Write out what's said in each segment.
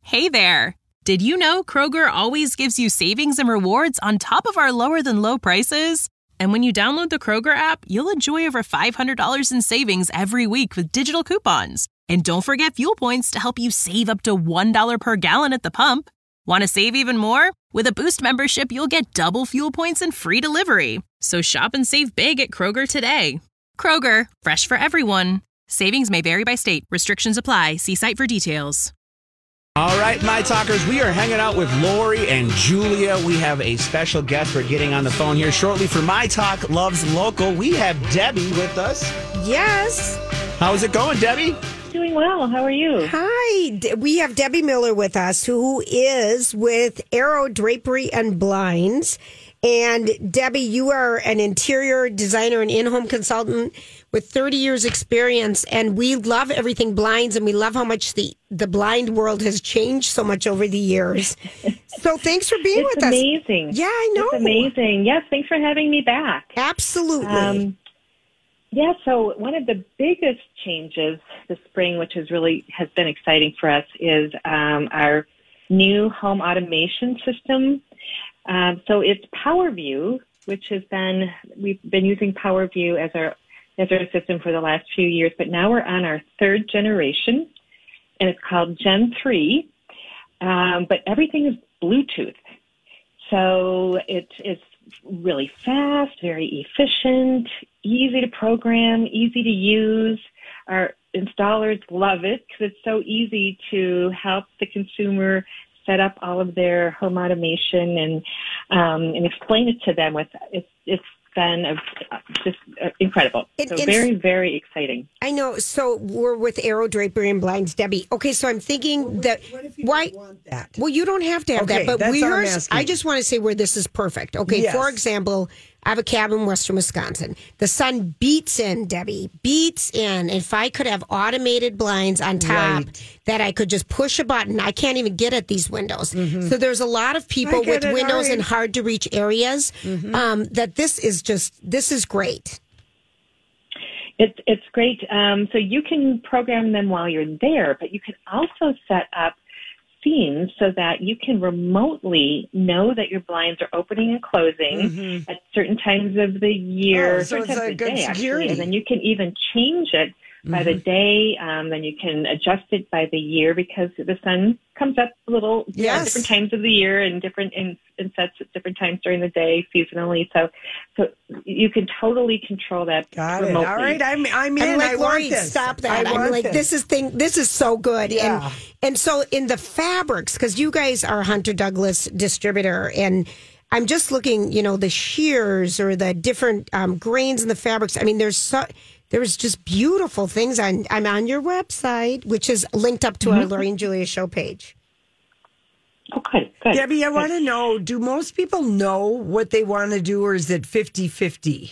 Hey there! Did you know Kroger always gives you savings and rewards on top of our lower-than-low prices? And when you download the Kroger app, you'll enjoy over $500 in savings every week with digital coupons. And don't forget fuel points to help you save up to $1 per gallon at the pump. Want to save even more? With a Boost membership, you'll get double fuel points and free delivery. So shop and save big at Kroger today. Kroger, fresh for everyone. Savings may vary by state. Restrictions apply. See site for details. All right, My Talkers, we are hanging out with Lori and Julia. We have a special guest we're getting on the phone here shortly for My Talk Loves Local. We have Debbie with us. Yes. How's it going, Debbie? Doing well. How are you? Hi. We have Debbie Miller with us, who is with Arrow Drapery and Blinds. And Debbie, you are an interior designer and in-home consultant with 30 years experience. And we love everything blinds, and we love how much the blind world has changed so much over the years. So thanks for being with us. It's amazing. Yeah, I know. It's amazing. Yes, thanks for having me back. Absolutely. Yeah, so one of the biggest changes this spring, which has been exciting for us, is our new home automation system. So it's PowerView, which we've been using PowerView as our system for the last few years, but now we're on our third generation, and it's called Gen 3. But everything is Bluetooth. So it's really fast, very efficient, easy to program, easy to use. Our installers love it because it's so easy to help the consumer set up all of their home automation and explain it to them. It's been just incredible. Very, very exciting. I know. So we're with Arrow Drapery and Blinds, Debbie. Okay, so I'm thinking that what if you don't want that? Well, you don't have to have that, but I just want to say where this is perfect. Okay, yes. For example, I have a cabin in western Wisconsin. The sun beats in, Debbie, beats in. If I could have automated blinds on top that I could just push a button, I can't even get at these windows. Mm-hmm. So there's a lot of people with windows in hard to reach areas that this is great. It's great. So you can program them while you're there, but you can also set up scenes so that you can remotely know that your blinds are opening and closing at certain times of the year, so certain it's times a of good the day, security. actually. And then you can even change it by the day. Then you can adjust it by the year because the sun comes up a little at different times of the year and different in sets at different times during the day, seasonally. So you can totally control that remotely. All right, I'm in. I'm like, I want Lori, this. stop that. I'm like, this is so good. Yeah. And so in the fabrics, because you guys are Hunter Douglas distributor, and I'm just looking, the shears or the different grains in the fabrics. I mean, there's just beautiful things. I'm on your website, which is linked up to our Lori and Julia show page. Okay, good. Debbie, I want to know, do most people know what they want to do, or is it 50-50?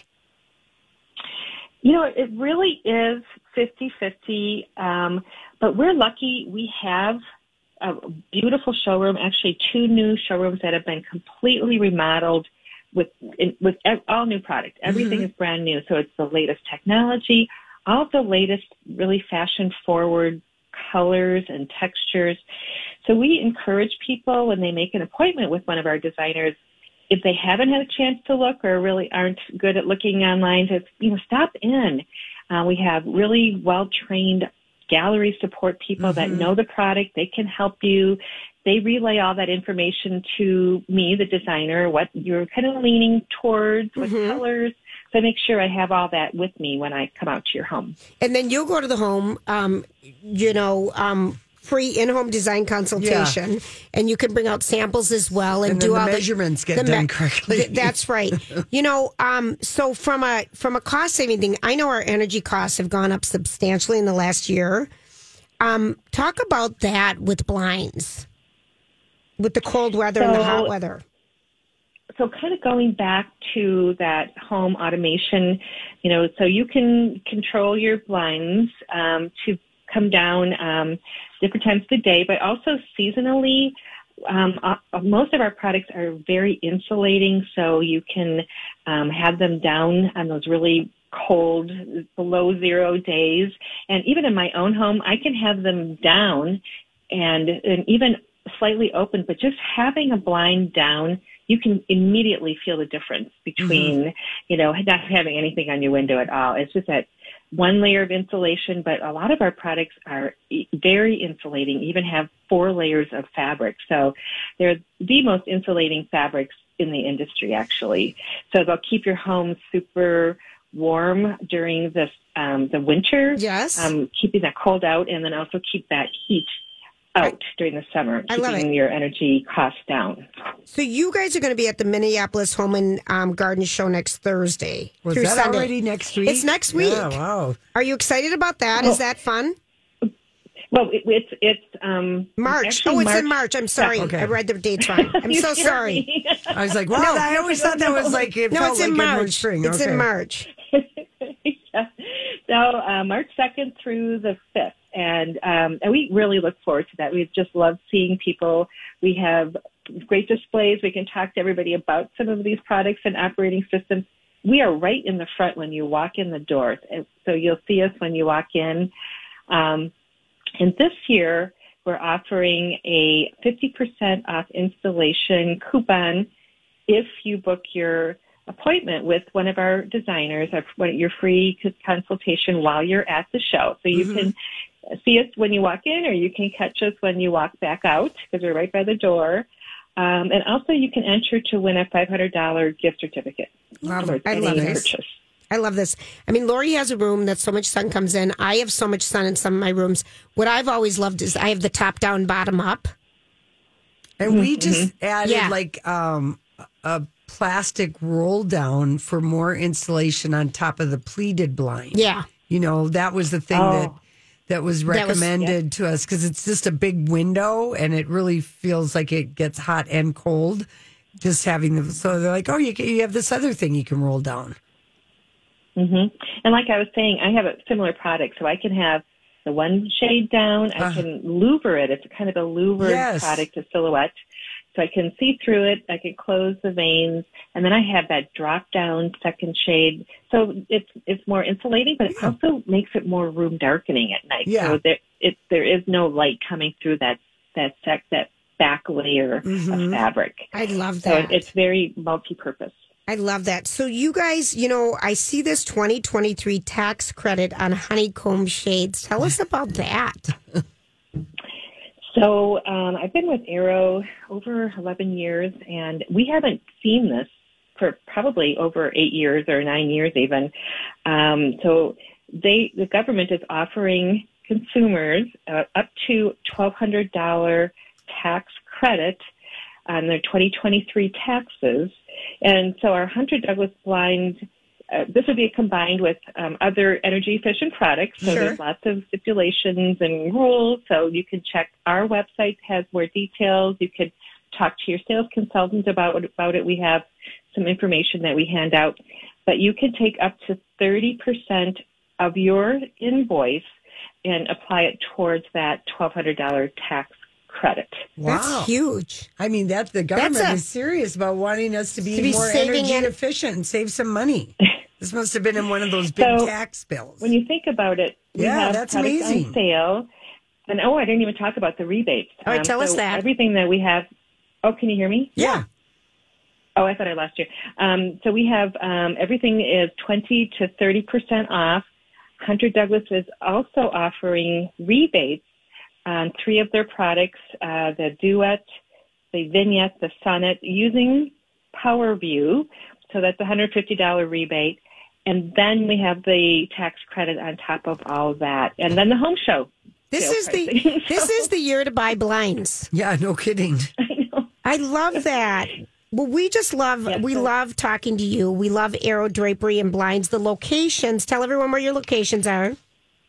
It really is 50-50, but we're lucky. We have a beautiful showroom, actually 2 new showrooms that have been completely remodeled with all new product. Everything is brand new, so it's the latest technology, all the latest really fashion-forward colors and textures. So we encourage people when they make an appointment with one of our designers, if they haven't had a chance to look or really aren't good at looking online, to stop in. We have really well-trained gallery support people that know the product. They can help you. They relay all that information to me, the designer, what you're kind of leaning towards, what colors. So I make sure I have all that with me when I come out to your home. And then you'll go to the home, free in-home design consultation, and you can bring out samples as well and do the all measurements get done correctly. That's right. So from a cost-saving thing, I know our energy costs have gone up substantially in the last year. Talk about that with blinds, with the cold weather and the hot weather. So kind of going back to that home automation, so you can control your blinds to come down different times of the day, but also seasonally. Most of our products are very insulating, so you can have them down on those really cold, below 0 days. And even in my own home, I can have them down and even slightly open, but just having a blind down, you can immediately feel the difference between, not having anything on your window at all. It's just that one layer of insulation, but a lot of our products are very insulating, even have 4 layers of fabric. So they're the most insulating fabrics in the industry, actually. So they'll keep your home super warm during the winter. Yes. Keeping that cold out, and then also keep that heat out during the summer, keeping your energy costs down. So you guys are going to be at the Minneapolis Home and Garden Show next Thursday. Was through that Sunday. already next week? It's next week. Yeah, wow. Are you excited about that? Is that fun? Well, it's March. Oh, it's in March. I'm sorry. Okay. I read the dates wrong. I'm so sorry. I was like, wow, I always thought that was like, it felt it's like in March. Edward Spring. It's in March. So March 2nd through the 5th. And we really look forward to that. We just love seeing people. We have great displays. We can talk to everybody about some of these products and operating systems. We are right in the front when you walk in the doors. So you'll see us when you walk in. And this year, we're offering a 50% off installation coupon if you book your appointment with one of our designers, your free consultation while you're at the show. So you can see us when you walk in, or you can catch us when you walk back out, because we're right by the door. And also you can enter to win a $500 gift certificate. I love this. I love this. I mean, Lori has a room that so much sun comes in. I have so much sun in some of my rooms. What I've always loved is I have the top down, bottom up. And we just added a plastic roll down for more insulation on top of the pleated blind. Yeah. That was the thing that was recommended to us, because it's just a big window and it really feels like it gets hot and cold just having them. So they're like, oh, you have this other thing you can roll down. Mm-hmm. And like I was saying, I have a similar product, so I can have the one shade down. I can louver it. It's kind of a louvered product, a silhouette. So I can see through it. I can close the veins, and then I have that drop down second shade. So it's more insulating, but it also makes it more room darkening at night. Yeah. So there is no light coming through that back layer of fabric. I love that. So it's very multi-purpose. I love that. So you guys, I see this 2023 tax credit on honeycomb shades. Tell us about that. So I've been with Arrow over 11 years, and we haven't seen this for probably over 8 years or 9 years even. So the government is offering consumers up to $1,200 tax credit on their 2023 taxes. And so our Hunter Douglas blind, this would be combined with other energy-efficient products. So there's lots of stipulations and rules. So you can check our website, has more details. You could talk to your sales consultant about it. We have some information that we hand out. But you can take up to 30% of your invoice and apply it towards that $1,200 tax credit. Wow. That's huge. I mean, the government is serious about wanting us to be more energy efficient and save some money. This must have been in one of those big tax bills. When you think about it, we have that's products amazing. on sale. And I didn't even talk about the rebates. All right, tell us that. Everything that we have. Oh, can you hear me? Yeah. Oh, I thought I lost you. So we have everything is 20 to 30% off. Hunter Douglas is also offering rebates on 3 of their products, the Duet, the Vignette, the Sonnet, using PowerView. So that's a $150 rebate. And then we have the tax credit on top of all of that. And then the home show. This is the year to buy blinds. Yeah, no kidding. I know. I love that. Well, we just love, love talking to you. We love Arrow Drapery and Blinds. The locations, tell everyone where your locations are.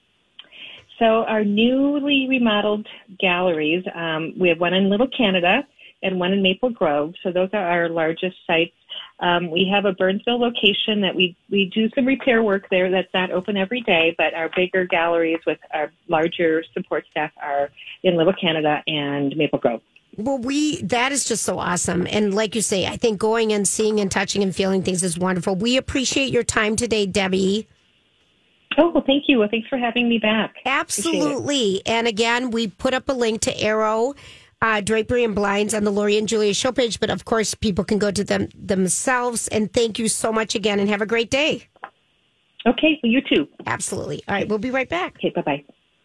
So our newly remodeled galleries, we have one in Little Canada and one in Maple Grove. So those are our largest sites. We have a Burnsville location that we do some repair work there that's not open every day, but our bigger galleries with our larger support staff are in Little Canada and Maple Grove. Well, that is just so awesome. And like you say, I think going and seeing and touching and feeling things is wonderful. We appreciate your time today, Debbie. Oh, well, thank you. Well, thanks for having me back. Absolutely. And again, we put up a link to Arrow Drapery and Blinds on the Lori and Julia show page. But of course, people can go to them themselves. And thank you so much again, and have a great day. Okay, well, you too. Absolutely. All right, we'll be right back. Okay, bye-bye.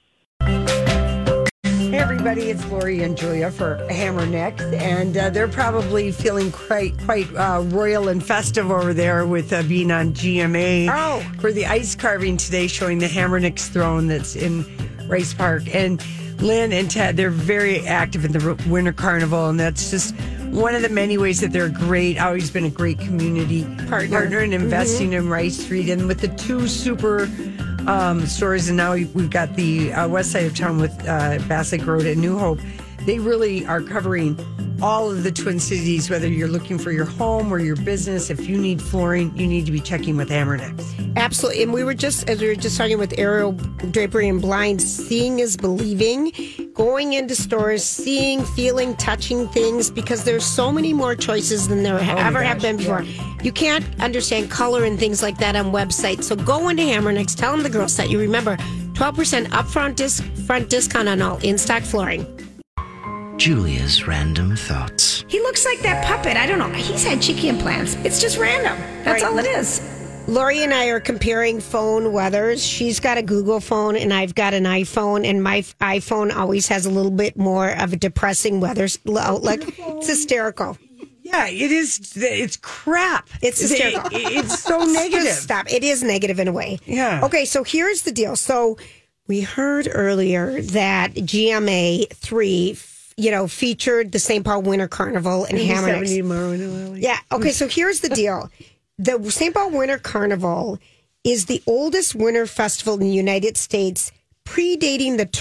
Hey everybody, it's Lori and Julia for Hammer Next, and they're probably feeling quite royal and festive over there with being on GMA for the ice carving today, showing the Hammer Next throne that's in Rice Park. And Lynn and Ted, they're very active in the Winter Carnival, and that's just one of the many ways that they're great. Always been a great community partner in investing in Rice Street, and with the two super stores, and now we've got the west side of town with Bass Lake Road and New Hope. They really are covering all of the Twin Cities, whether you're looking for your home or your business. If you need flooring, you need to be checking with Hammer Next. Absolutely. And we were just talking with Ariel Drapery and Blinds, seeing is believing, going into stores, seeing, feeling, touching things, because there's so many more choices than there have been before. Yeah. You can't understand color and things like that on websites. So go into Hammer Next, tell them the girls that you remember 12% upfront discount on all in-stock flooring. Julia's random thoughts. He looks like that puppet. I don't know. He's had cheeky implants. It's just random. That's all it is. Lori and I are comparing phone weathers. She's got a Google phone and I've got an iPhone, and my iPhone always has a little bit more of a depressing weather outlook. It's hysterical. Yeah, it is. It's crap. It's hysterical. It's so negative. Stop. It is negative in a way. Yeah. Okay, so here's the deal. So we heard earlier that GMA 3 featured the St. Paul Winter Carnival and Hammer Next. Yeah. Okay. So here's the deal: the St. Paul Winter Carnival is the oldest winter festival in the United States, predating the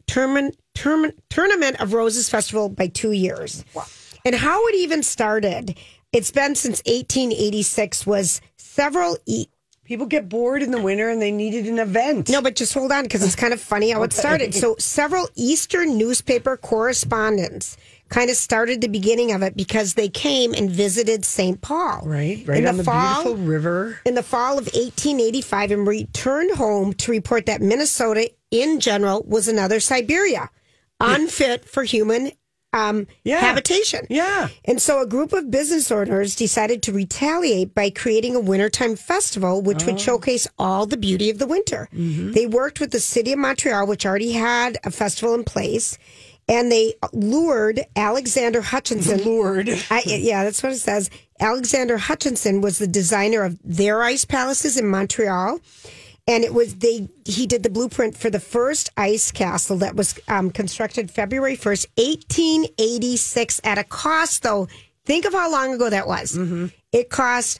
Tournament of Roses Festival by 2 years. Wow. And how it even started, it's been since 1886. Was several. People get bored in the winter and they needed an event. No, but just hold on, because it's kind of funny how it started. So several Eastern newspaper correspondents kind of started the beginning of it because they came and visited St. Paul. Right on the beautiful river. In the fall of 1885, and returned home to report that Minnesota in general was another Siberia, unfit for human habitation. Yeah. And so a group of business owners decided to retaliate by creating a wintertime festival, which would showcase all the beauty of the winter. Mm-hmm. They worked with the city of Montreal, which already had a festival in place, and they lured Alexander Hutchinson. Yeah, that's what it says. Alexander Hutchinson was the designer of their ice palaces in Montreal. And he did the blueprint for the first ice castle that was constructed February 1st, 1886, at a cost, though, think of how long ago that was. Mm-hmm. It cost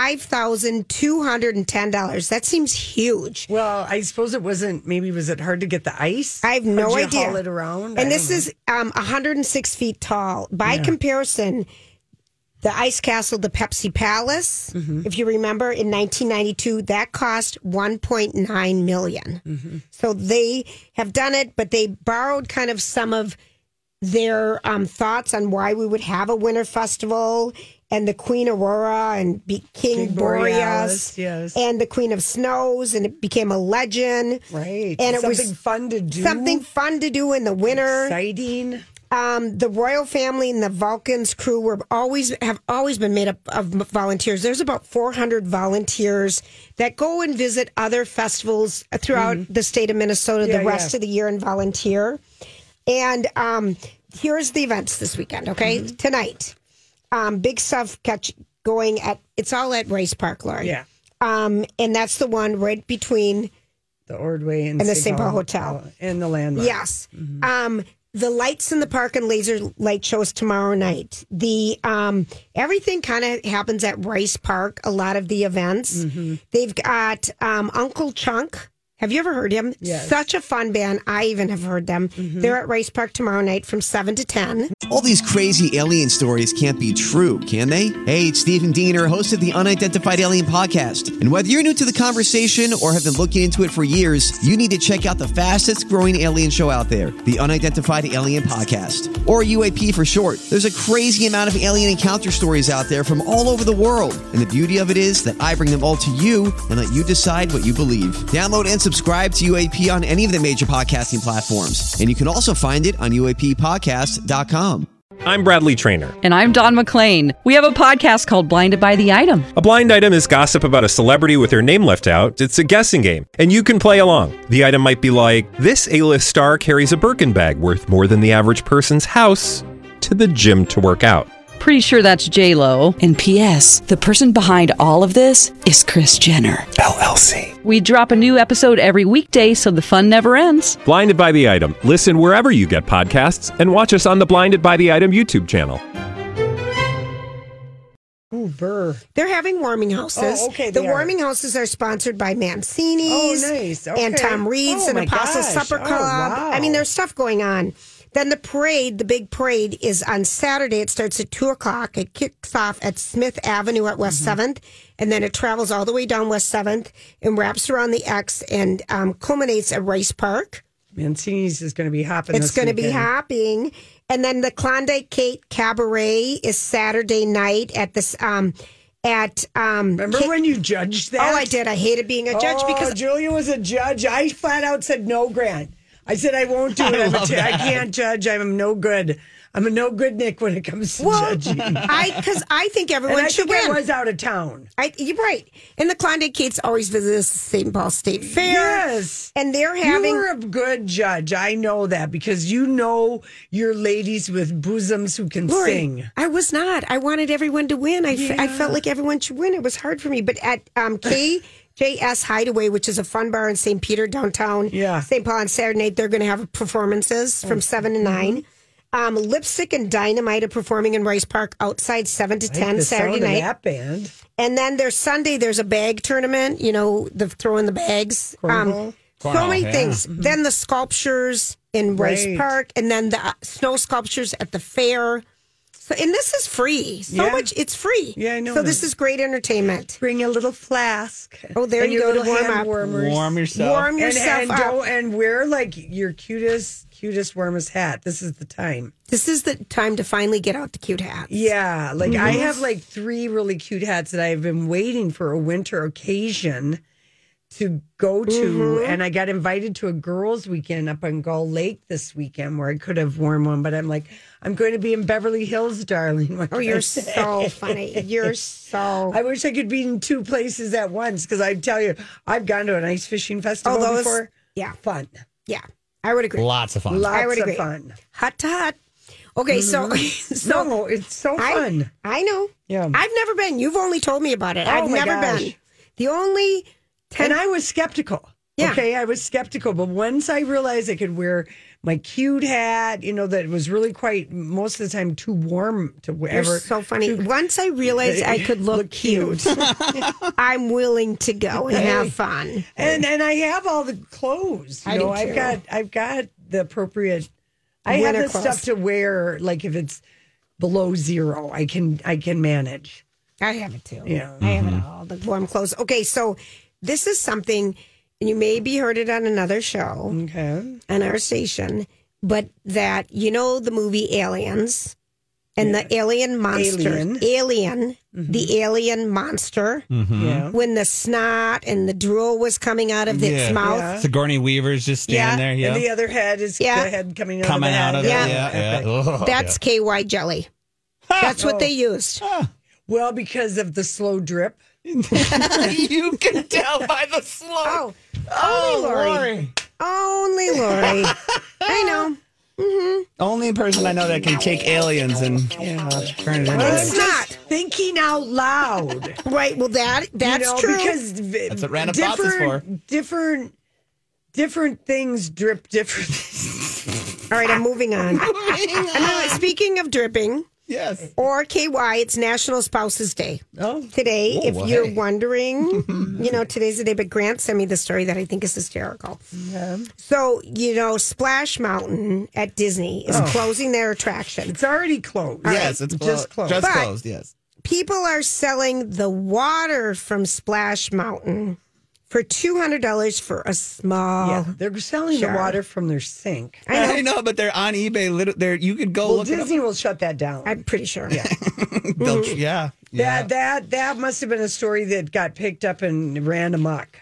$5,210. That seems huge. Well, I suppose it wasn't, maybe was it hard to get the ice? I have no idea. Haul it around? And this is 106 feet tall. By comparison, the ice castle, the Pepsi Palace, if you remember, in 1992, that cost $1.9 million. Mm-hmm. So they have done it, but they borrowed kind of some of their thoughts on why we would have a winter festival, and the Queen Aurora and King Boreas, yes, and the Queen of Snows, and it became a legend. Right. And it was something fun to do. Something fun to do in the winter. Exciting. The royal family and the Vulcans crew have always been made up of volunteers. There's about 400 volunteers that go and visit other festivals throughout the state of Minnesota the rest of the year and volunteer. And here's the events this weekend, okay? Mm-hmm. Tonight, big stuff going it's all at Rice Park, Lori. Yeah. And that's the one right between the Ordway and the St. Paul Hotel. And the Landmark. Yes. Mm-hmm. The lights in the park and laser light shows tomorrow night. The everything kind of happens at Rice Park. A lot of the events. Mm-hmm. They've got Uncle Chunk. Have you ever heard him? Yes. Such a fun band. I even have heard them. Mm-hmm. They're at Rice Park tomorrow night from 7 to 10. All these crazy alien stories can't be true, can they? Hey, it's Stephen Diener, host of the Unidentified Alien Podcast. And whether you're new to the conversation or have been looking into it for years, you need to check out the fastest growing alien show out there, the Unidentified Alien Podcast, or UAP for short. There's a crazy amount of alien encounter stories out there from all over the world. And the beauty of it is that I bring them all to you and let you decide what you believe. Download and subscribe to UAP on any of the major podcasting platforms. And you can also find it on UAPpodcast.com. I'm Bradley Trainer. And I'm Don McClain. We have a podcast called Blinded by the Item. A blind item is gossip about a celebrity with their name left out. It's a guessing game, and you can play along. The item might be like, this A-list star carries a Birkin bag worth more than the average person's house to the gym to work out. Pretty sure that's J-Lo. And P.S. the person behind all of this is Kris Jenner, LLC. We drop a new episode every weekday so the fun never ends. Blinded by the Item. Listen wherever you get podcasts and watch us on the Blinded by the Item YouTube channel. Ooh, burr. They're having warming houses. Oh, okay. The warming houses are sponsored by Mancini's nice. Okay. and Tom Reed's and Apostle Supper Club. Wow. I mean, there's stuff going on. Then the parade, the big parade, is on Saturday. It starts at 2 o'clock. It kicks off at Smith Avenue at West 7th, and then it travels all the way down West 7th and wraps around the X and culminates at Rice Park. Mancini's is going to be hopping. It's going to be hopping. And then the Klondike Kate Cabaret is Saturday night at this. Remember when you judged that? Oh, I did. I hated being a judge because Julia was a judge. I flat out said no, Grant. I said I won't do it. I can't judge. I'm no good. I'm a no good Nick when it comes to judging. Because I think everyone should win. I was out of town. You're right. And the Klondike Kates always visit the St. Paul State Fair. Yes. And they're having... You were a good judge. I know that because you know your ladies with bosoms who can sing. I was not. I wanted everyone to win. I felt like everyone should win. It was hard for me. But at KJS Hideaway, which is a fun bar in St. Peter, downtown St. Paul, on Saturday night, they're going to have performances from 7 to 9. Lipstick and Dynamite are performing in Rice Park outside 7 to 10 Saturday night. That band. And then there's Sunday, there's a bag tournament, the throwing the bags. So many things. Mm-hmm. Then the sculptures in Rice Park, and then the snow sculptures at the fair. So, and this is free. Much, it's free. Yeah, I know. So this is great entertainment. Bring a little flask. Oh, there you go to warm up. Warm yourself. Warm yourself up. And wear like your cutest, warmest hat. This is the time. This is the time to finally get out the cute hats. Yeah. Like I have like 3 really cute hats that I've been waiting for a winter occasion to go to. And I got invited to a girls' weekend up on Gull Lake this weekend where I could have worn one, but I'm like, I'm going to be in Beverly Hills, darling. Oh, you're so funny. You're so... I wish I could be in 2 places at once because I tell you, I've gone to an ice fishing festival before. Yeah. Fun. Yeah. I would agree. Lots of fun. Lots of fun. Hot to hot. Okay, so no, it's so fun. I know. Yeah. I've never been. You've only told me about it. I've never been. The only... And I was skeptical. Yeah. Okay, I was skeptical. But once I realized I could wear my cute hat, that was really quite, most of the time, too warm to wear. You're so funny. Once I realized I could look cute, I'm willing to go and have fun. And I have all the clothes. I've got the appropriate... I have the stuff to wear, like if it's below 0, I can manage. I have it too. Yeah. I have it all, the warm clothes. Okay, so this is something, and you maybe heard it on another show on our station, but that, the movie Aliens and the alien monster. The alien monster. Yeah. When the snot and the drool was coming out of its mouth. Yeah. Sigourney Weaver's just standing there. Yeah. And the other head is the head coming out of it. Yeah. Oh, that's KY jelly. That's what they used. Well, because of the slow drip. You can tell by the slow. Only Lori. Only Lori. I know. Mm-hmm. Only person I know that can take aliens and turn it into. It's not thinking out loud, right? Well, that's true because that's what random thoughts is for. Different things drip different. All right, I'm moving on. Speaking of dripping. Yes. Or KY, it's National Spouses Day. Today, if you're wondering, today's the day, but Grant sent me the story that I think is hysterical. Yeah. So, Splash Mountain at Disney is closing their attraction. It's already closed. Yes, it's just closed. Just closed, yes. People are selling the water from Splash Mountain for $200 for a small. Yeah, they're selling the water from their sink. I know, but they're on eBay. You could go look. Disney will shut that down. I'm pretty sure. Yeah, yeah. That must have been a story that got picked up and ran amok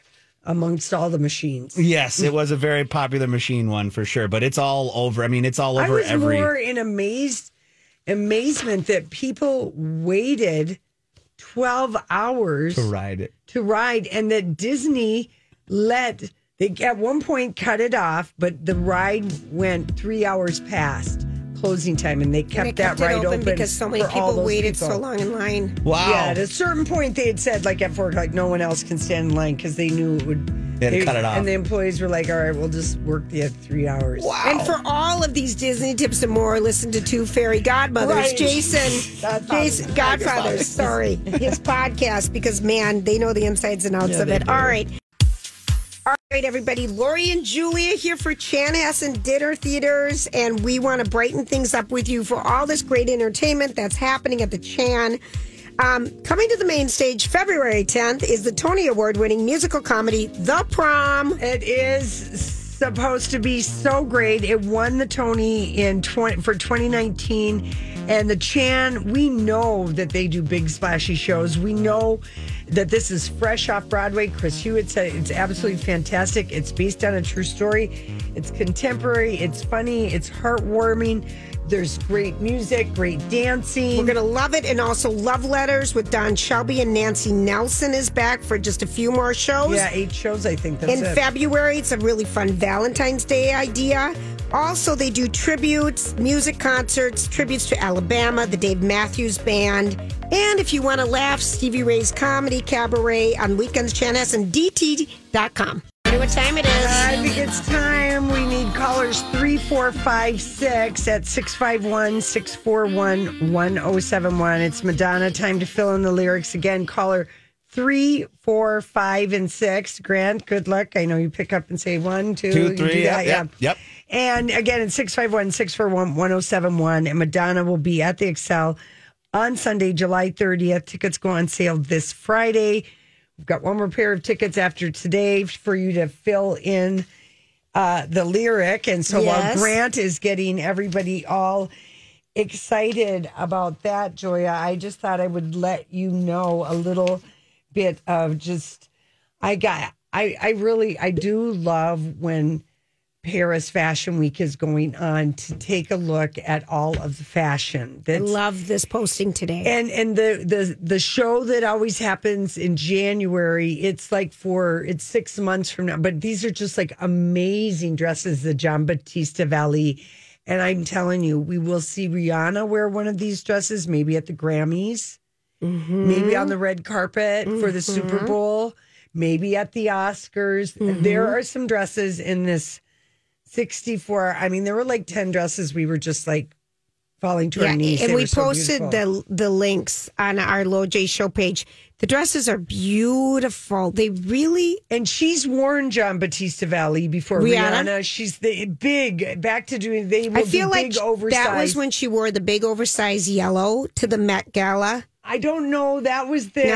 amongst all the machines. Yes, it was a very popular machine one for sure, but it's all over. I mean, it's all over I was more in amazement that people waited 12 hours to ride it. And that Disney they at one point cut it off, but the ride went 3 hours past closing time, and they kept that ride open because so many people waited so long in line. Wow. Yeah, at a certain point they had said, like at 4 o'clock, no one else can stand in line because they knew it would. They had to cut it off. And the employees were like, all right, we'll just work the 3 hours. Wow. And for all of these Disney tips and more, listen to Two Fairy Godmothers. Right. Jason Godfathers, sorry. His podcast, because, man, they know the insides and outs of it. All right. All right, everybody. Lori and Julia here for Chanhassen Dinner Theaters, and we want to brighten things up with you for all this great entertainment that's happening at the Chan. Coming to the main stage February 10th is the Tony Award-winning musical comedy, The Prom. It is supposed to be so great. It won the Tony for 2019. And the Chan, we know that they do big splashy shows. We know that this is fresh off Broadway. Chris Hewitt said it's absolutely fantastic. It's based on a true story. It's contemporary. It's funny. It's heartwarming. There's great music, great dancing. We're going to love it. And also Love Letters with Don Shelby and Nancy Nelson is back for just a few more shows. Yeah, 8 shows, I think. In February, it's a really fun Valentine's Day idea. Also, they do tributes, music concerts, tributes to Alabama, the Dave Matthews Band. And if you want to laugh, Stevie Ray's Comedy Cabaret on weekends, chanhassendt.com. What time it is? I think it's time. We need callers 3, 4, 5, 6 at 651-641-1071. It's Madonna. Time to fill in the lyrics again. Caller 3, 4, 5, and 6. Grant, good luck. I know you pick up and say 1, 2, 2, 3. Yep. And again, it's 651-641-1071. And Madonna will be at the Excel on Sunday, July 30th. Tickets go on sale this Friday. We've got one more pair of tickets after today for you to fill in the lyric. And so while Grant is getting everybody all excited about that, Joya, I just thought I would let you know a little bit of just, I do love when Paris Fashion Week is going on to take a look at all of the fashion. I love this posting today. And the show that always happens in January, it's 6 months from now. But these are just like amazing dresses, the Giambattista Valli. And I'm telling you, we will see Rihanna wear one of these dresses, maybe at the Grammys, maybe on the red carpet for the Super Bowl, maybe at the Oscars. There are some dresses in this 64. I mean, there were like 10 dresses. We were just like falling to our knees. And we posted the links on our Low J show page. The dresses are beautiful. They really. And she's worn Giambattista Valli before Rihanna. She's the big, back to doing, they will I feel do like big oversized. That was when she wore the big oversized yellow to the Met Gala. I don't know. That was the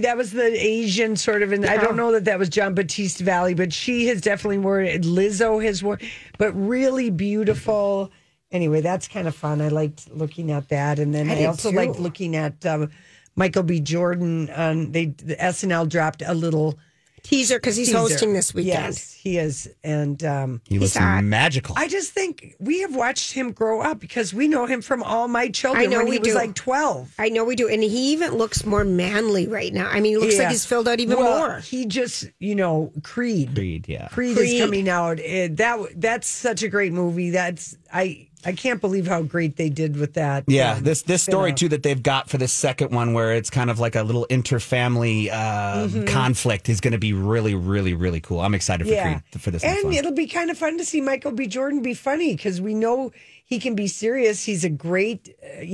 Asian sort of. I don't know that was Giambattista Valli, but she has definitely worn it. Lizzo has worn, but really beautiful. Anyway, that's kind of fun. I liked looking at that, and then I also liked looking at Michael B. Jordan. The SNL dropped a little teaser because he's hosting this weekend. Yes, he is, and he looks magical. I just think we have watched him grow up because we know him from All My Children when he was like 12. I know we do, and he even looks more manly right now. I mean, he looks like he's filled out even more. He just, Creed. Creed is coming out. That's such a great movie. I can't believe how great they did with that. Yeah, this story too that they've got for the second one, where it's kind of like a little interfamily conflict, is going to be really, really, really cool. I'm excited for this. And it'll be kind of fun to see Michael B. Jordan be funny because we know he can be serious. He's a great,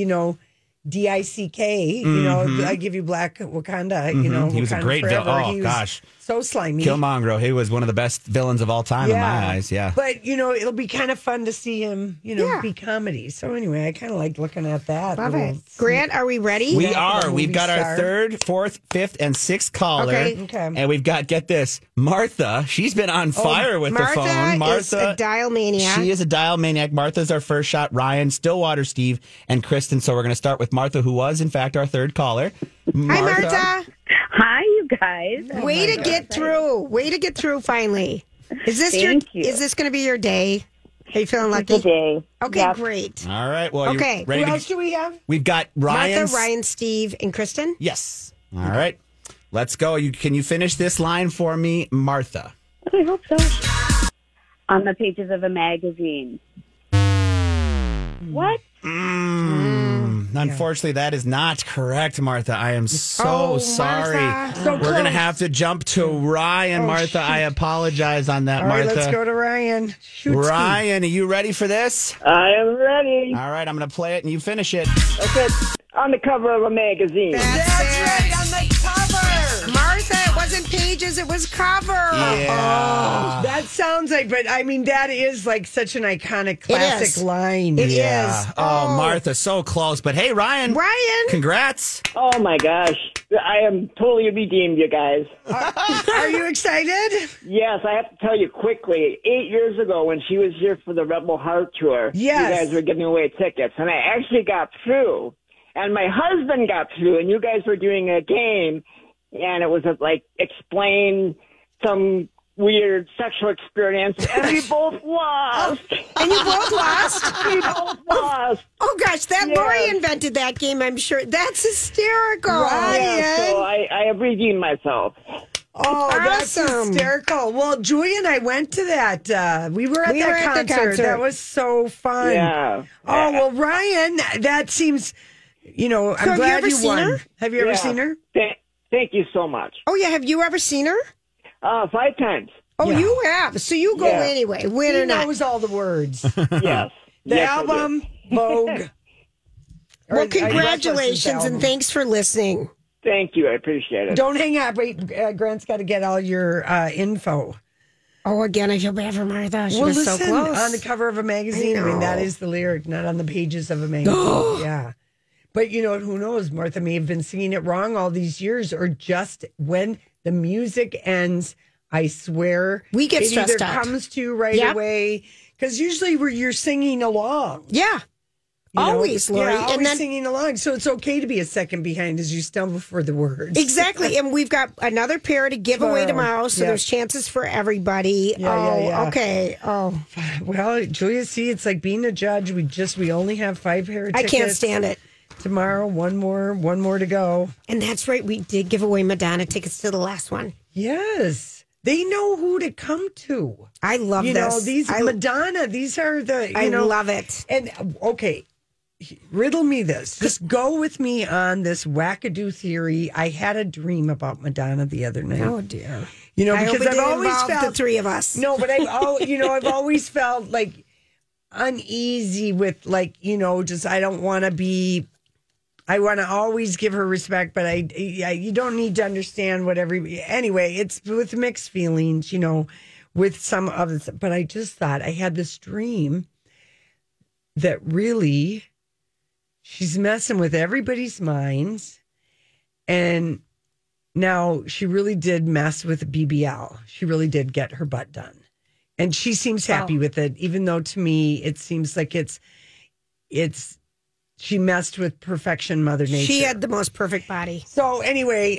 D-I-C-K, I give you Black Wakanda, he was a great villain. Oh, gosh. So slimy. Killmonger, he was one of the best villains of all time in my eyes, But, it'll be kind of fun to see him, be comedy. So anyway, I kind of like looking at that. Love it. Grant, are we ready? We are. We've got our 3rd, 4th, 5th, and 6th caller. Okay. And we've got, get this, Martha. She's been on fire with the phone. Martha is a dial maniac. She is a dial maniac. Martha's our first shot. Ryan, Stillwater, Steve, and Kristen. So we're going to start with Martha, who was, in fact, our 3rd caller. Hi, Martha. Hi, you you guys. Way to get through. Way to get through finally. Is this Is this going to be your day? Are you feeling lucky? Today. Okay, great. All right. Well, okay. You ready Who else do we have? We've got Ryan. Martha, Ryan, Steve, and Kristen? Yes. All right. Let's go. Can you finish this line for me, Martha? I hope so. On the pages of a magazine. What? Unfortunately, that is not correct, Martha. I am so sorry. So We're going to have to jump to Ryan, Martha. shoot. I apologize on that, All right, Martha. let's go to Ryan. Shoot, Ryan, are you ready for this? I am ready. All right, I'm going to play it and you finish it. Okay, on the cover of a magazine. That's right, on the cover. Martha, it wasn't pages, it was cover. Yeah. That sounds like, but I mean, that is like such an iconic classic line. It Yeah. is. Oh, Martha, so close. But hey, Ryan. Ryan. Congrats. Oh my gosh, I am totally redeemed, you guys. Are you excited? Yes, I have to tell you quickly. 8 years ago, when she was here for the Rebel Heart Tour, Yes. you guys were giving away tickets, and I actually got through. And my husband got through, and you guys were doing a game, and it was like explain some weird sexual experience, and we both lost. And you both lost? We both lost. Oh, gosh, that Yes. Lori invented that game, I'm sure. That's hysterical. Yeah, so I have redeemed myself. Oh, that's Awesome. hysterical. Well, Julia and I went to that. We were at that concert. That was so fun. Yeah. Oh, well, Ryan, that seems, I'm have glad you ever seen won. her? Have you ever Yeah. seen her? Thank you so much. Oh, yeah, have you ever seen her? 5 times. Oh, Yeah. you have. So you go Yeah. anyway, win He or not. knows all the words. Yes. The Yes, I do. album, Vogue. Well, Or, congratulations, I and referenced thanks for listening. Thank you. I appreciate it. Don't hang up. Wait, Grant's got to get all your info. Oh, again, I feel bad for Martha. She Well, was listen, so close. on the cover of a magazine. I mean, that is the lyric, not on the pages of a magazine. Yeah. But, who knows? Martha may have been singing it wrong all these years, or just when the music ends, I swear. We get it stressed either out. comes to you right Yep. away. Because usually you're singing along. Yeah. You know? Always, Lori. Yeah, always And then- singing along. So it's okay to be a second behind as you stumble for the words. Exactly. And we've got another pair to give away tomorrow, so Yeah. there's chances for everybody. Yeah. Okay. Oh. Well, Julia, see, it's like being a judge. We only have 5 pair of I tickets. can't stand it. Tomorrow, one more to go. And that's right. We did give away Madonna tickets to the last one. Yes. They know who to come to. I love this. Madonna, these are the, I love it. And, okay, riddle me this. Just go with me on this wackadoo theory. I had a dream about Madonna the other night. Oh, dear. Because hope it I've didn't always involve felt the three of us. No, but I've always felt like uneasy with just I don't want to be. I want to always give her respect, but you don't need to understand anyway, it's with mixed feelings, with some of it. But I just thought I had this dream that really she's messing with everybody's minds. And now she really did mess with BBL. She really did get her butt done. And she seems happy with it, even though to me it seems like it's she messed with perfection, Mother Nature. She had the most perfect body. So anyway,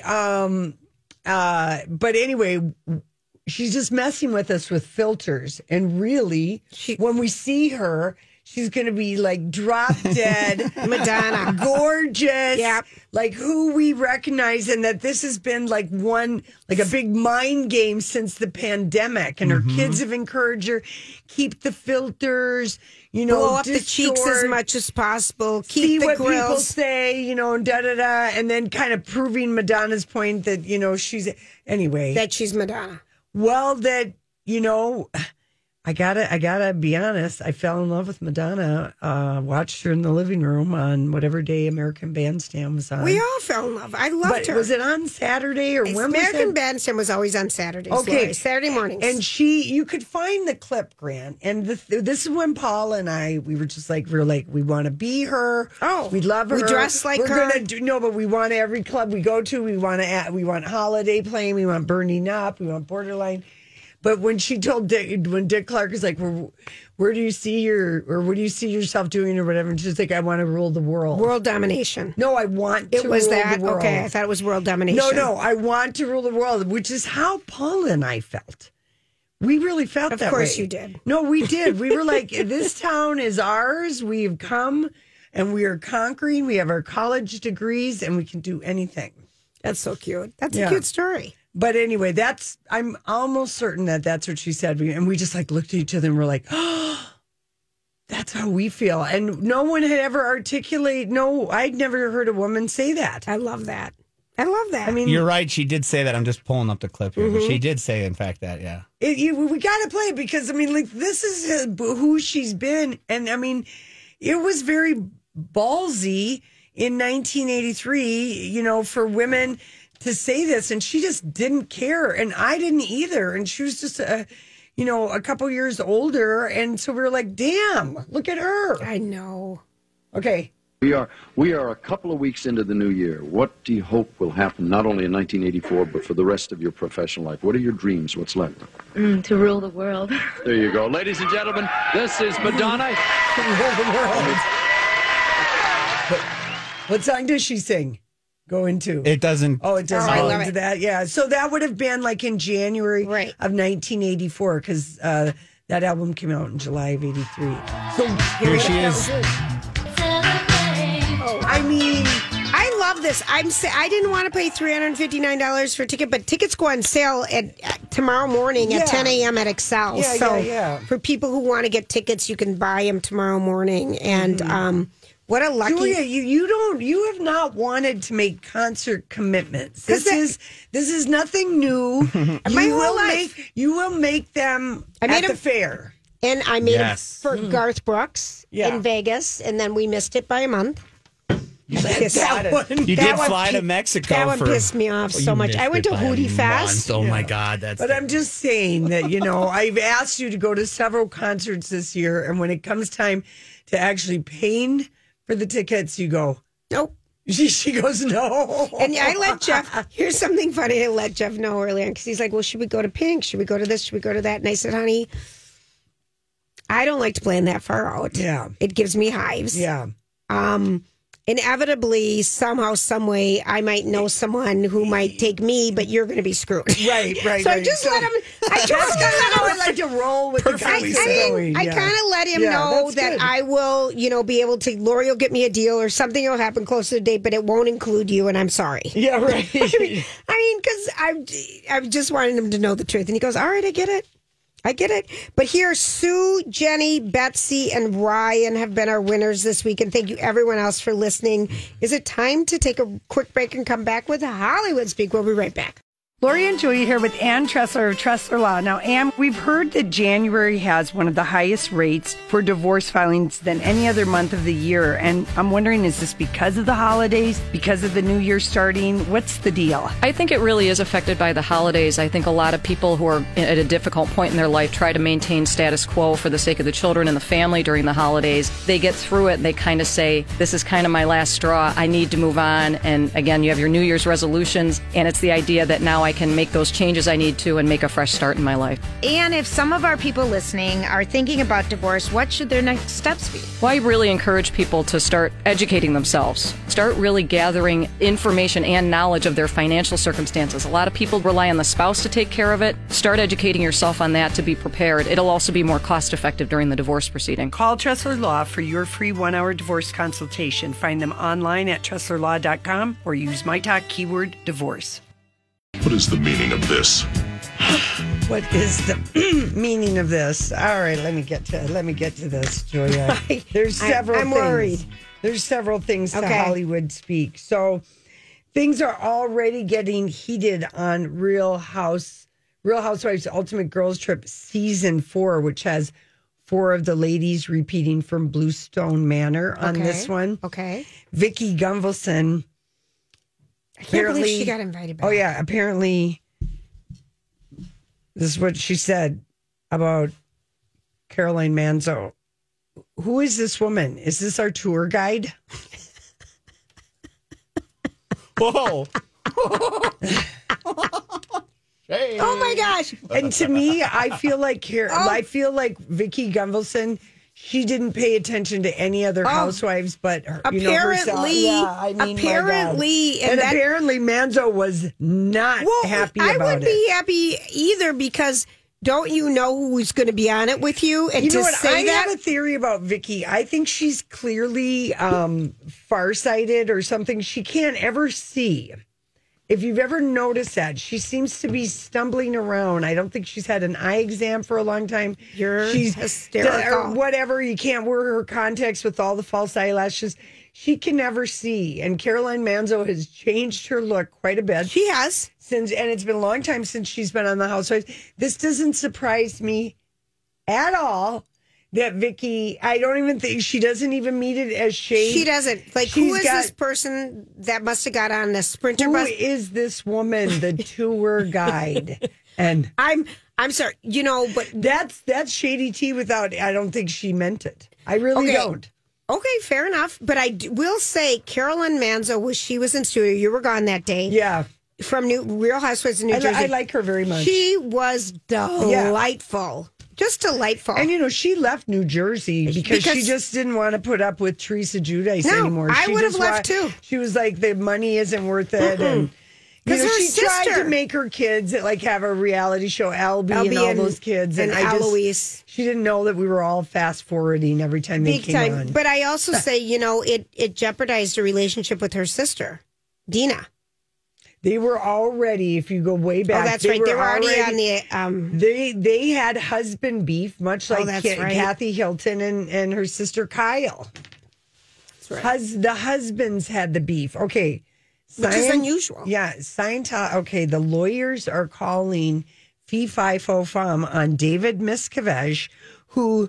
but anyway, she's just messing with us with filters. And really, when we see her, she's going to be like drop dead, Madonna, gorgeous, Yep. like who we recognize, and that this has been like a big mind game since the pandemic. And her kids have encouraged her, keep the filters, blow up the cheeks as much as possible, keep see the what people grills. say, and then kind of proving Madonna's point that she's that she's Madonna. Well, that I gotta be honest. I fell in love with Madonna. Watched her in the living room on whatever day American Bandstand was on. We all fell in love. I loved her. Was it on Saturday or when was American it? Bandstand was always on Saturdays. Okay, Lori, Saturday mornings. And you could find the clip, Grant. And this is when Paul and I, we were like, we want to be her. Oh, we love her. we dress like we're her. Gonna do, no, but we want every club we go to. We want Holiday playing. We want Burning Up. We want Borderline. But when she told Dick Clark is like, Where do you see what do you see yourself doing or whatever? And she's like, I want to rule the world. World domination. No, I want to rule the world. Okay, I thought it was world domination. No, I want to rule the world, which is how Paula and I felt. We really felt that way. Of course you did. No, we did. We were like, this town is ours. We've come and we are conquering. We have our college degrees and we can do anything. That's so cute. That's a cute story. But anyway, I'm almost certain that's what she said. And we just like looked at each other and we're like, oh, that's how we feel. And no one had ever I'd never heard a woman say that. I love that. I mean, you're right. She did say that. I'm just pulling up the clip here. But she did say, in fact, that, yeah. We got to play it because, I mean, like, this is who she's been. And, I mean, it was very ballsy in 1983, for women to say this. And she just didn't care. And I didn't either. And she was just, a couple years older. And so we were like, damn, look at her. I know. Okay. We are a couple of weeks into the new year. What do you hope will happen, not only in 1984, but for the rest of your professional life? What are your dreams? What's left? To rule the world. There you go. Ladies and gentlemen, this is Madonna. Rule the world. What song does she sing? Go into? It doesn't. Oh, it doesn't go into that. Yeah. So that would have been like in January of 1984 because that album came out in July of 83. So here she is. I mean, I love this. I didn't want to pay $359 for a ticket, but tickets go on sale tomorrow morning at 10 a.m. at Excel. For people who want to get tickets, you can buy them tomorrow morning. And what a lucky Julia, you have not wanted to make concert commitments. This is nothing new. My whole life, you will make them at the fair. And I made it for Garth Brooks in Vegas, and then we missed it by a month. You did fly to Mexico. That one pissed me off so much. I went to Hootie Fest. Oh my God, But I'm just saying that I've asked you to go to several concerts this year, and when it comes time to actually paying for the tickets, you go nope. She goes no. And I let Jeff. Here's something funny. I let Jeff know earlier because he's like, "Well, should we go to Pink? Should we go to this? Should we go to that?" And I said, "Honey, I don't like to plan that far out. Yeah, it gives me hives. Yeah." Inevitably, somehow, some way, I might know someone who might take me, but you're going to be screwed. Right. So I just let him. I like to roll with the I kind of let him know that I will, be able to. Lori will get me a deal, or something will happen close to the date, but it won't include you, and I'm sorry. Yeah, right. Because I just wanted him to know the truth, and he goes, "All right, I get it." But here, Sue, Jenny, Betsy, and Ryan have been our winners this week. And thank you, everyone else, for listening. Is it time to take a quick break and come back with Hollywood Speak? We'll be right back. Lori and Julia here with Ann Tressler of Tressler Law. Now, Ann, we've heard that January has one of the highest rates for divorce filings than any other month of the year. And I'm wondering, is this because of the holidays, because of the new year starting? What's the deal? I think it really is affected by the holidays. I think a lot of people who are at a difficult point in their life try to maintain status quo for the sake of the children and the family during the holidays. They get through it and they kind of say, this is kind of my last straw. I need to move on. And again, you have your New Year's resolutions, and it's the idea that now I can make those changes I need to and make a fresh start in my life. And if some of our people listening are thinking about divorce, what should their next steps be? Well, I really encourage people to start educating themselves. Start really gathering information and knowledge of their financial circumstances. A lot of people rely on the spouse to take care of it. Start educating yourself on that to be prepared. It'll also be more cost effective during the divorce proceeding. Call Tressler Law for your free 1-hour divorce consultation. Find them online at TresslerLaw.com or use my talk keyword divorce. What is the meaning of this? What is the meaning of this? All right, let me get to this, Julia. There's several things. I'm worried. There's several things to Hollywood Speak. So things are already getting heated on Real Housewives Ultimate Girls Trip Season 4, which has 4 of the ladies repeating from Bluestone Manor on this one. Okay. Vicki Gunvalson. I can't believe she got invited back. Oh, yeah. Apparently, this is what she said about Caroline Manzo. Who is this woman? Is this our tour guide? Whoa. Hey. Oh my gosh! And to me, I feel like Vicky Gunvalson. She didn't pay attention to any other housewives, but her, herself. Yeah, I mean, apparently, apparently, Manzo was not happy about it. I wouldn't be happy either because. Don't you know who's going to be on it with you? And you know to what? say I that, have a theory about Vicky. I think she's clearly farsighted or something. She can't ever see. If you've ever noticed that, she seems to be stumbling around. I don't think she's had an eye exam for a long time. She's hysterical. Or whatever. You can't wear her contacts with all the false eyelashes. She can never see. And Caroline Manzo has changed her look quite a bit. She has. And it's been a long time since she's been on the Housewives. This doesn't surprise me at all that Vicky, I don't even think, she doesn't even meet it as shade. She doesn't. Like, who is this person that must have got on the Sprinter bus? Who is this woman, the tour guide? And I'm sorry, but that's shady tea without, I don't think she meant it. I really don't. Okay, fair enough. But I will say, Caroline Manzo, she was in studio. You were gone that day. Yeah. From Real Housewives of New Jersey. I like her very much. She was delightful. Just delightful. And, she left New Jersey because she just didn't want to put up with Teresa Giudice anymore. I would have left too. She was like, the money isn't worth it. And she tried to make her kids have a reality show, Albie and all those kids. And Eloise. She didn't know that we were all fast forwarding every time they came on. But I also say, it jeopardized her relationship with her sister, Dina. They were already, if you go way back. Oh, that's right. They were already on the. They had husband beef, much like Kathy Hilton and her sister Kyle. That's right. The husbands had the beef. Okay. Which is unusual. Yeah. Okay. The lawyers are calling Fee Fi Fo Fum on David Miscavige, who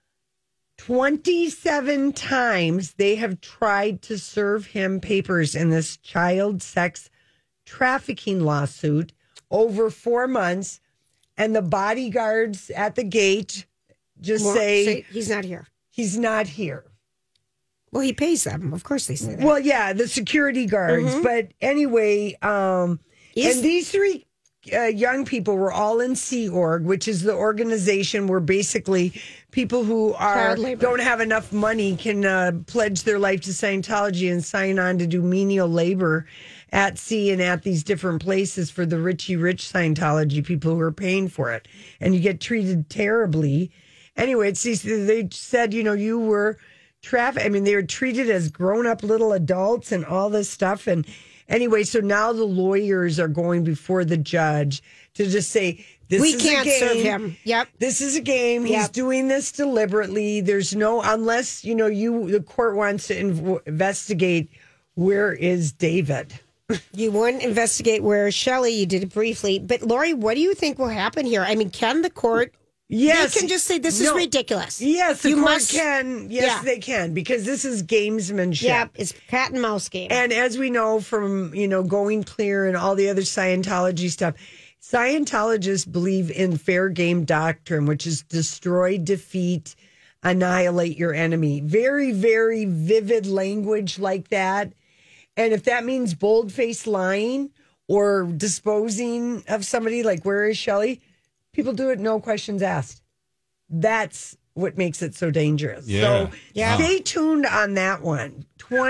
27 times they have tried to serve him papers in this child sex trafficking lawsuit over 4 months, and the bodyguards at the gate say he's not here. He's not here. Well, he pays them. Of course they say that. Well, yeah, the security guards. Mm-hmm. But anyway, and these three young people were all in Sea Org, which is the organization where basically people who don't have enough money can pledge their life to Scientology and sign on to do menial labor at sea and at these different places for the Richie Rich Scientology people who are paying for it. And you get treated terribly. Anyway, they said, you were trafficked. I mean, they were treated as grown-up little adults and all this stuff. And anyway, so now the lawyers are going before the judge to just say, we can't serve him. Yep. This is a game. Yep. He's doing this deliberately. There's unless, the court wants to investigate, where is David? You wouldn't investigate where is Shelley. You did it briefly. But Lori, what do you think will happen here? I mean, can the court... Yes. They can just say this is ridiculous. Yes, the court can. Yes, they can, because this is gamesmanship. Yep, it's cat and mouse game. And as we know from, Going Clear and all the other Scientology stuff, Scientologists believe in fair game doctrine, which is destroy, defeat, annihilate your enemy. Very, very vivid language like that. And if that means bold-faced lying or disposing of somebody, like where is Shelley? People do it, no questions asked. That's what makes it so dangerous. Yeah. So stay tuned on that one.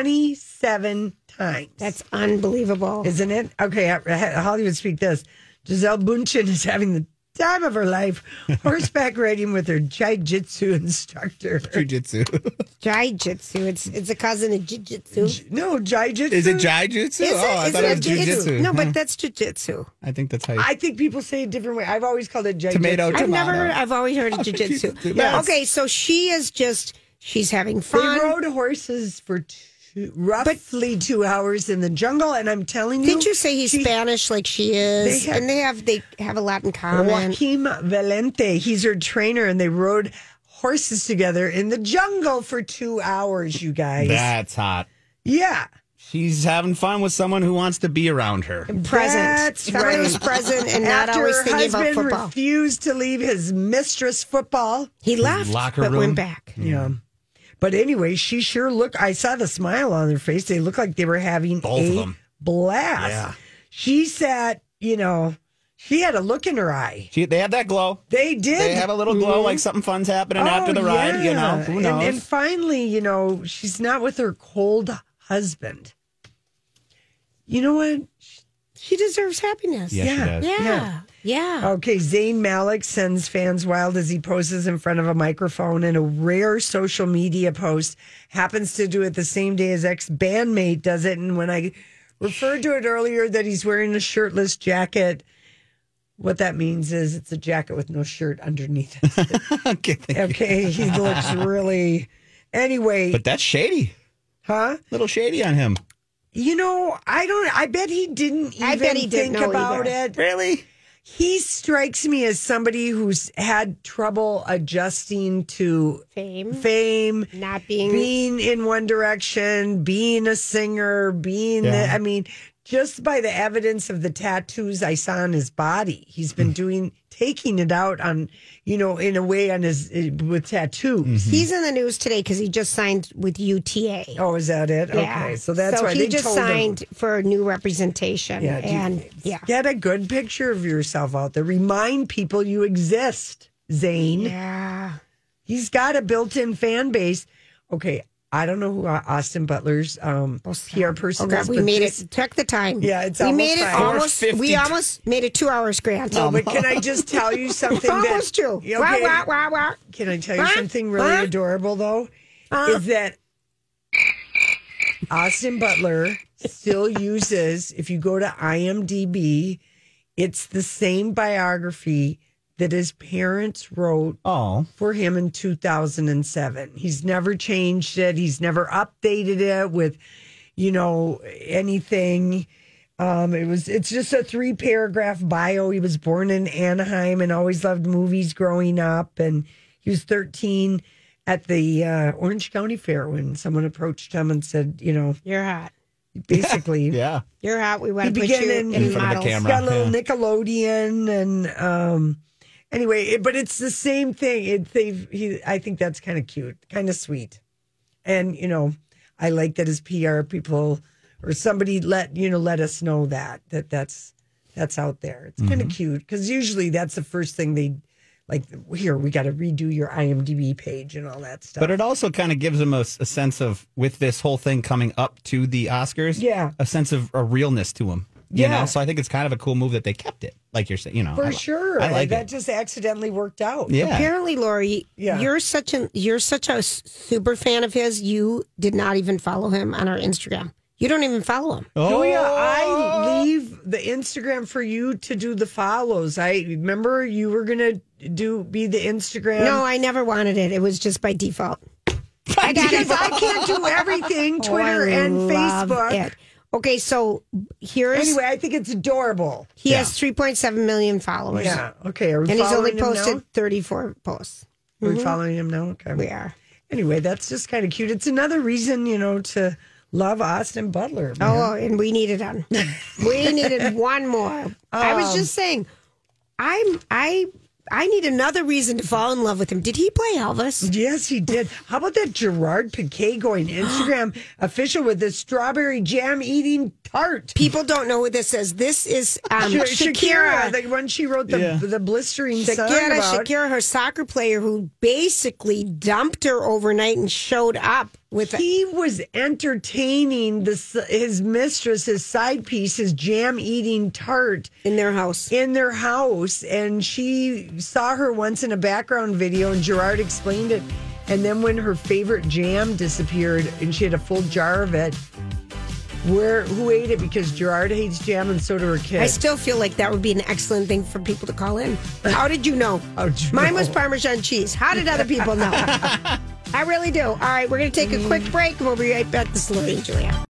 27 times. That's unbelievable. Isn't it? Okay, Hollywood Speak this. Giselle Bundchen is having the time of her life horseback riding with her jiu-jitsu instructor. Jiu-jitsu. Jiu-jitsu. It's a cousin of jiu-jitsu. No, jiu-jitsu. Is it jiu-jitsu? I thought it was jiu-jitsu. No, but that's jiu-jitsu. I think that's how I think people say it a different way. I've always called it jiu-jitsu. I've always heard of jiu-jitsu. Yes. Okay, so she's having fun. They rode horses for roughly 2 hours in the jungle, and I'm telling you, didn't you say he's Spanish like she is? They have a lot in common. Joaquim Valente, he's her trainer, and they rode horses together in the jungle for 2 hours. You guys, that's hot. Yeah, she's having fun with someone who wants to be around her. Present, someone who's present and not always thinking about football. Her husband refused to leave his mistress football. He left, but went back. Yeah. But anyway, she sure looked, I saw the smile on their face. They looked like they were having both of them blast. Yeah. She sat, She had a look in her eye. They have that glow. They did. They have a little glow, like something fun's happening after the ride. You know, who knows? And finally, you know, she's not with her cold husband. You know what? She deserves happiness. Yes, she does. Yeah. Okay, Zayn Malik sends fans wild as he poses in front of a microphone in a rare social media post. Happens to do it the same day his ex-bandmate does it. And when I referred to it earlier that he's wearing a shirtless jacket, what that means is it's a jacket with no shirt underneath it. Okay, he looks really... Anyway. But that's shady. Huh? Little shady on him. You know, I bet he didn't even think about it. Really? He strikes me as somebody who's had trouble adjusting to fame, not being in one direction, being a singer, I mean, just by the evidence of the tattoos I saw on his body, he's been taking it out on, you know, in a way on with tattoos. He's in the news today because he just signed with UTA. Oh, is that it? Yeah. Okay, so that's why he just signed for new representation. Get a good picture of yourself out there. Remind people you exist, Zayn. Yeah. He's got a built-in fan base. Okay, I don't know who Austin Butler's PR person is. We made it. Took the time. Yeah, it's we almost made it time. almost. We almost made it 2 hours, Grant. No, but can I just tell you something? Almost true. Okay, Wah. Can I tell you something really adorable though? Is that Austin Butler still uses? If you go to IMDb, it's the same biography that his parents wrote for him in 2007. He's never changed it. He's never updated it with, you know, anything. It's just a 3-paragraph bio. He was born in Anaheim and always loved movies growing up. And he was 13 at the Orange County Fair when someone approached him and said, you know, you're hot. Basically, you're hot. We want to put you in front of the camera. He's got a little Nickelodeon and. Anyway, but it's the same thing. I think that's kind of cute, kind of sweet. And, you know, I like that his PR people or somebody let us know that's out there. It's kind of cute because usually that's the first thing they like. Here, we got to redo your IMDb page and all that stuff. But it also kind of gives them a sense of, with this whole thing coming up to the Oscars, a sense of a realness to them. You know, so I think it's kind of a cool move that they kept it, like you're saying. You know, for sure. I like that. Just accidentally worked out. Yeah. Apparently, Lori, you're such a super fan of his. You did not even follow him on our Instagram. You don't even follow him. Julia, I leave the Instagram for you to do the follows. I remember you were gonna be the Instagram. No, I never wanted it. It was just by default. I can't do everything. Twitter and Facebook. It. Okay, so anyway, I think it's adorable. He has 3.7 million followers. Yeah, okay. Are we and he's only following him posted now? 34 posts. Are we following him now? Okay. We are. Anyway, that's just kind of cute. It's another reason, you know, to love Austin Butler. Man. Oh, and we needed one. We needed one more. I was just saying, I need another reason to fall in love with him. Did he play Elvis? Yes, he did. How about that Gerard Piqué going Instagram official with this strawberry jam eating tart? People don't know what this is. This is Shakira. The one she wrote the blistering song about. Shakira, her soccer player who basically dumped her overnight and showed up with He was entertaining his mistress, his side piece, his jam eating tart in their house. And she saw her once in a background video, and Gerard explained it. And then when her favorite jam disappeared, and she had a full jar of it, who ate it? Because Gerard hates jam, and so do her kids. I still feel like that would be an excellent thing for people to call in. How did you know? Mine was Parmesan cheese. How did other people know? I really do. All right, we're going to take a quick break, and we'll be right back to Lori and Julia.